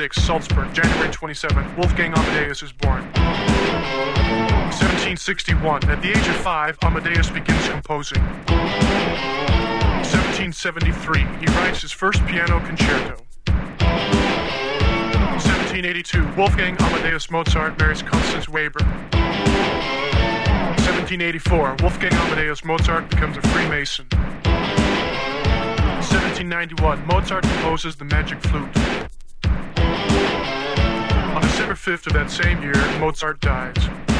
1706, Salzburg, January 27, Wolfgang Amadeus is born. 1761, at the age of 5, Amadeus begins composing. 1773, he writes his first piano concerto. 1782, Wolfgang Amadeus Mozart marries Constance Weber. 1784, Wolfgang Amadeus Mozart becomes a Freemason. 1791, Mozart composes the Magic Flute. On December 5th of that same year, Mozart dies.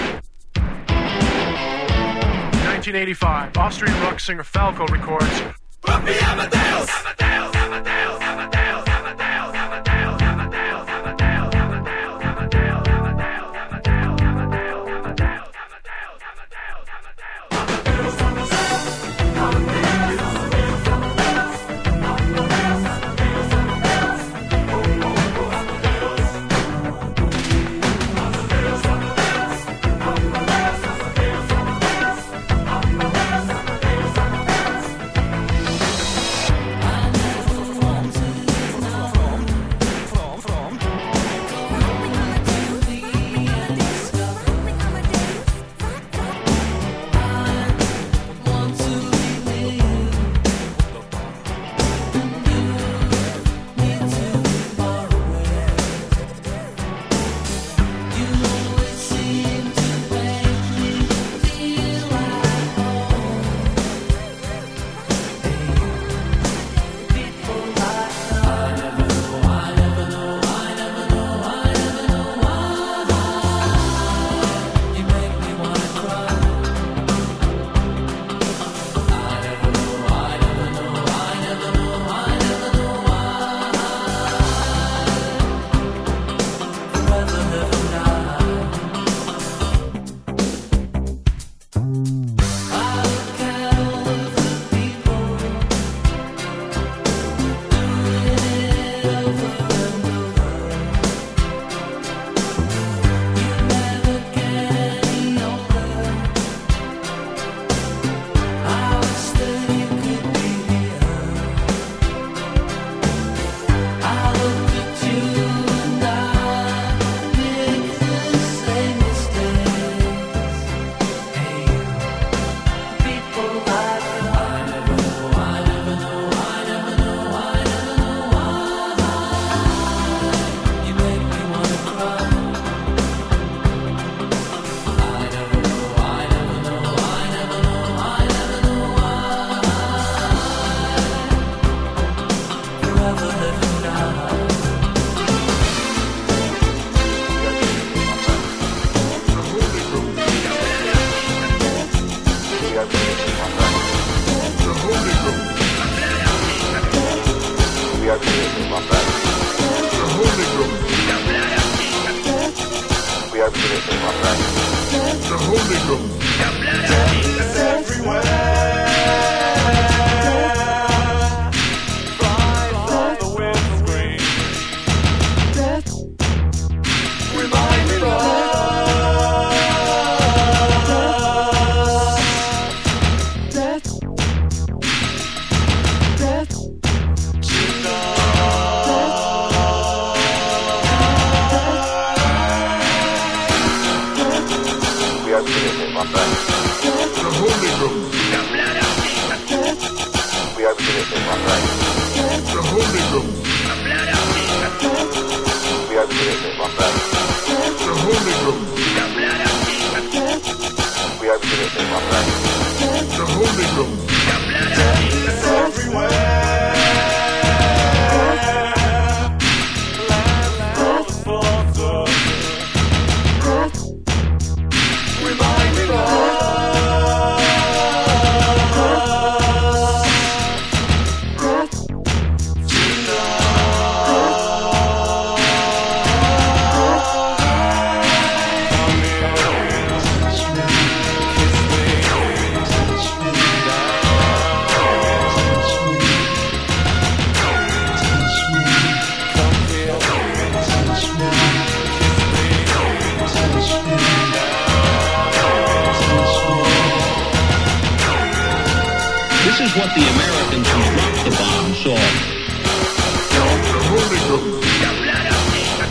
1985, Austrian rock singer Falco records Puppy Amadeus! Amadeus! Amadeus! Amadeus! Amadeus! Amadeus! This is what the Americans who dropped the bomb saw.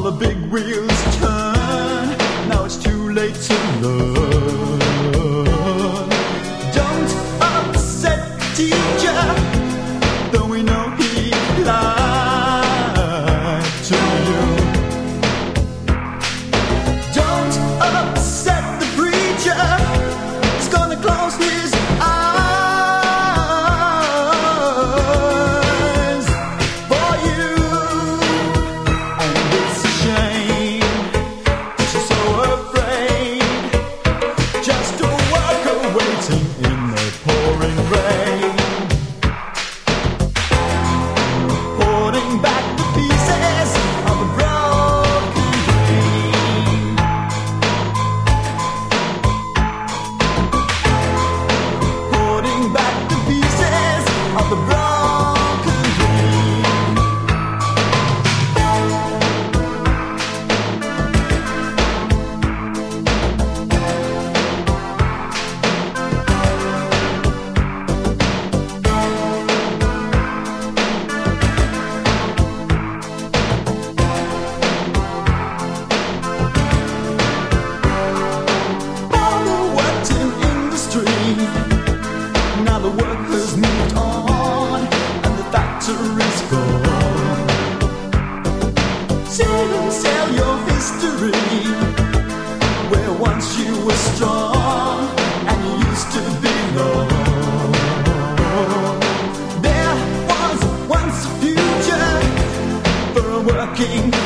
all the big wheels turn. Now it's too late to learn. Don't upset the teacher, though we know he lied to you. Don't upset the preacher, he's gonna close his eyes for you. And it's a shame that you're so afraid, just a worker waiting in the pouring rain, holding back the pieces of a broken dream, holding back the pieces of the broken dream. All the worked in industry, now the work has moved on and the factory's gone. Sit and sell your history, where once you were strong and you used to belong. There was once a future for a working